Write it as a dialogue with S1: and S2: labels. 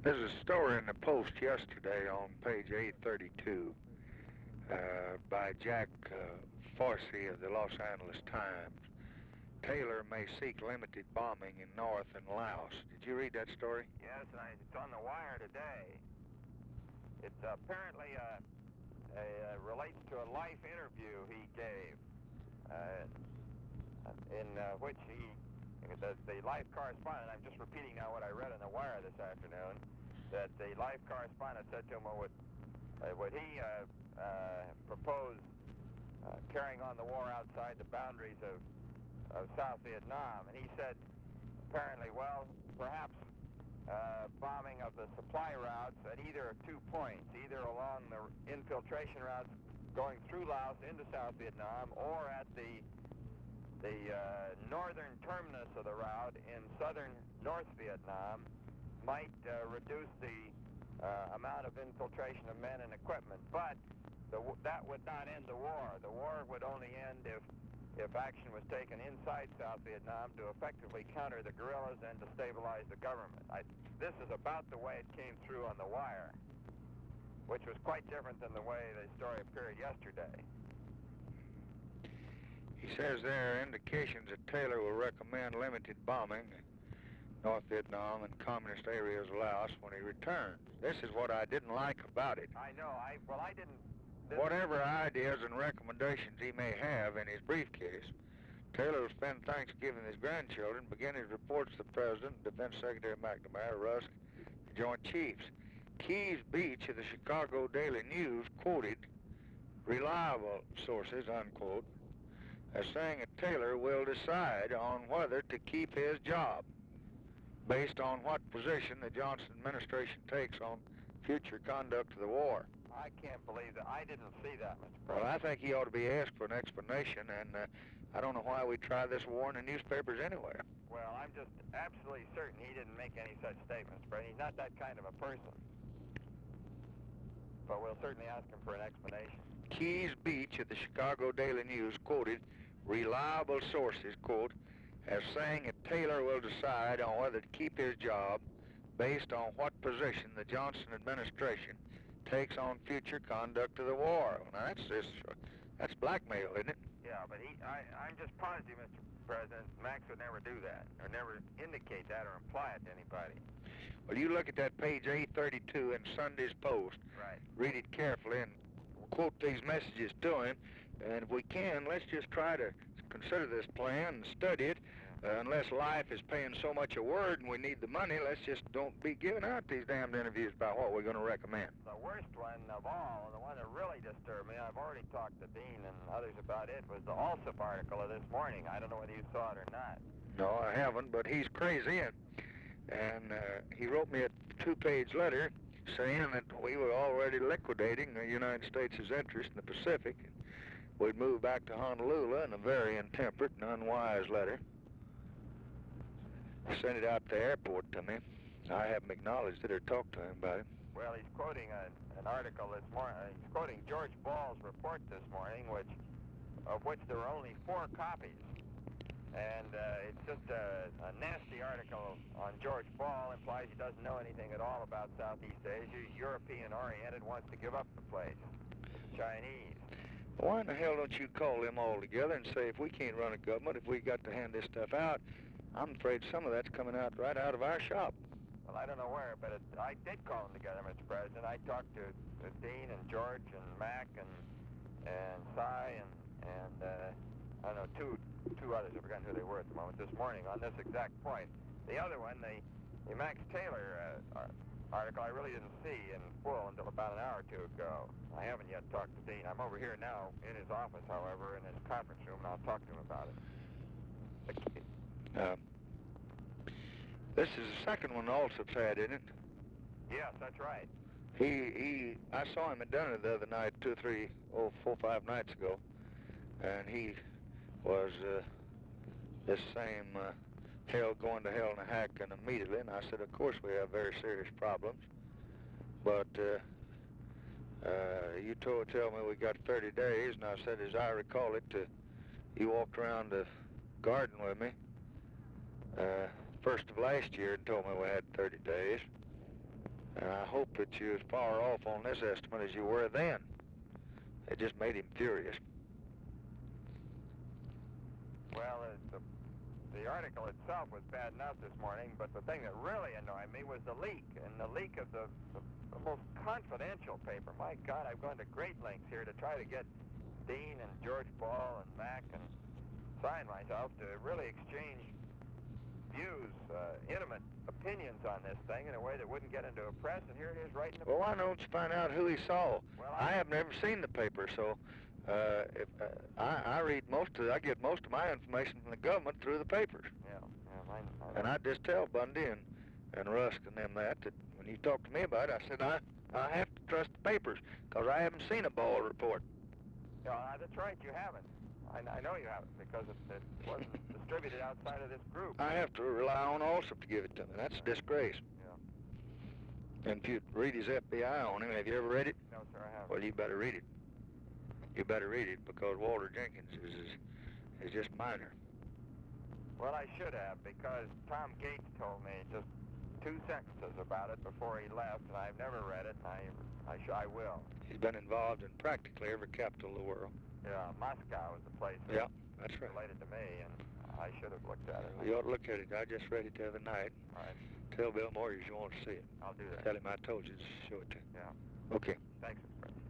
S1: There's a story in the Post yesterday on page 832 by Jack Forsey of the Los Angeles Times. Taylor may seek limited bombing in North and Laos. Did you read that story?
S2: Yes, and it's on the wire today. It apparently relates to a life interview he gave, in which the life correspondent, I'm just repeating now what I read on the wire this afternoon, that the life correspondent said to him, well, would he propose carrying on the war outside the boundaries of South Vietnam? And he said, apparently, well, perhaps bombing of the supply routes at either of 2 points, either along the infiltration routes going through Laos into South Vietnam, or at the northern terminus of the route in southern North Vietnam, might reduce the amount of infiltration of men and equipment. But that would not end the war. The war would only end if action was taken inside South Vietnam to effectively counter the guerrillas and to stabilize the government. This is about the way it came through on the wire, which was quite different than the way the story appeared yesterday.
S1: He says there are indications that Taylor will recommend limited bombing in North Vietnam and communist areas of Laos when he returns. This is what I didn't like about it.
S2: I know. I didn't...
S1: Whatever ideas and recommendations he may have in his briefcase, Taylor will spend Thanksgiving with his grandchildren, begin his reports to the President, Defense Secretary McNamara, Rusk, the Joint Chiefs. Keys Beach of the Chicago Daily News quoted reliable sources, unquote, as saying that Taylor will decide on whether to keep his job based on what position the Johnson administration takes on future conduct of the war.
S2: I can't believe that. I didn't see that, Mr. President.
S1: Well, I think he ought to be asked for an explanation, and I don't know why we try this war in the newspapers anywhere.
S2: Well, I'm just absolutely certain he didn't make any such statements, but he's not that kind of a person. But we'll certainly ask him for an explanation.
S1: Keys Beach of the Chicago Daily News quoted reliable sources, quote, as saying that Taylor will decide on whether to keep his job based on what position the Johnson administration takes on future conduct of the war. Now, that's blackmail, isn't it?
S2: Yeah, but I'm just positive, Mr. President, Max would never do that, or never indicate that or imply it to anybody.
S1: Well, you look at that page 832 in Sunday's Post.
S2: Right.
S1: Read it carefully and quote these messages to him. And if we can, let's just try to consider this plan and study it. Unless life is paying so much a word and we need the money, let's just don't be giving out these damned interviews about what we're going to recommend.
S2: The worst one of all, and the one that really disturbed me, I've already talked to Dean and others about it, was the Alsop article of this morning. I don't know whether you saw it or not.
S1: No, I haven't, but he's crazy, and he wrote me a 2-page letter saying that we were already liquidating the United States' interest in the Pacific. We'd move back to Honolulu in a very intemperate and unwise letter. Sent it out to the airport to me. I haven't acknowledged it or talked to him about it.
S2: Well, he's quoting an article this morning. He's quoting George Ball's report this morning, of which there were only 4 copies. And it's just a nasty article on George Ball. Implies he doesn't know anything at all about Southeast Asia. European-oriented, wants to give up the place. Chinese.
S1: Why in the hell don't you call them all together and say, if we can't run a government, if we got to hand this stuff out, I'm afraid some of that's coming out right out of our shop.
S2: Well, I don't know where, but I did call them together, Mr. President. I talked to Dean and George and Mac and Cy and I don't know, two others. I've forgotten who they were at the moment this morning on this exact point. The other one, the Max Taylor article, I really didn't see in full until about an hour or two ago. I haven't yet talked to Dean. I'm over here now in his office, however, in his conference room, and I'll talk to him about it.
S1: This is the second one Alsop's had, isn't it?
S2: Yes, that's right.
S1: I saw him at dinner the other night, 4 or 5 nights ago, and he was this same hell going to hell in a hack and immediately, and I said, of course we have very serious problems, but you tell me we got 30 days, and I said, as I recall it, you walked around the garden with me first of last year and told me we had 30 days. And I hope that you're as far off on this estimate as you were then. It just made him furious.
S2: Well, the article itself was bad enough this morning, but the thing that really annoyed me was the leak, and the leak of the most confidential paper. My God, I've gone to great lengths here to try to get Dean and George Ball and Mac and sign myself to really exchange views, intimate opinions on this thing in a way that wouldn't get into a press, and here it is right in the...
S1: Well, why don't you find out who he saw?
S2: Well,
S1: I have never seen the paper, so I read I get most of my information from the government through the papers.
S2: Yeah, I know.
S1: And I just tell Bundy and Rusk and them that when you talk to me about it, I said, I have to trust the papers, because I haven't seen a Ball report.
S2: Yeah, that's right, you haven't. I know you haven't, because it wasn't distributed outside of this group.
S1: I have to rely on Alsop to give it to me. That's a disgrace.
S2: Yeah.
S1: And if you read his FBI on him, have you ever read it?
S2: No, sir, I haven't.
S1: Well, you better read it. You better read it, because Walter Jenkins is just minor.
S2: Well, I should have, because Tom Gates told me just 2 sentences about it before he left, and I've never read it, and I will.
S1: He's been involved in practically every capital of the world.
S2: Yeah, Moscow is the place
S1: Yeah, that's right.
S2: related to me, and I should have looked at it.
S1: You ought to look at it. I just read it the other night.
S2: All right.
S1: Tell Bill Moyers you want to see it.
S2: I'll do that.
S1: Tell him I told you to show it to him.
S2: Yeah.
S1: Okay.
S2: Thanks, Fred.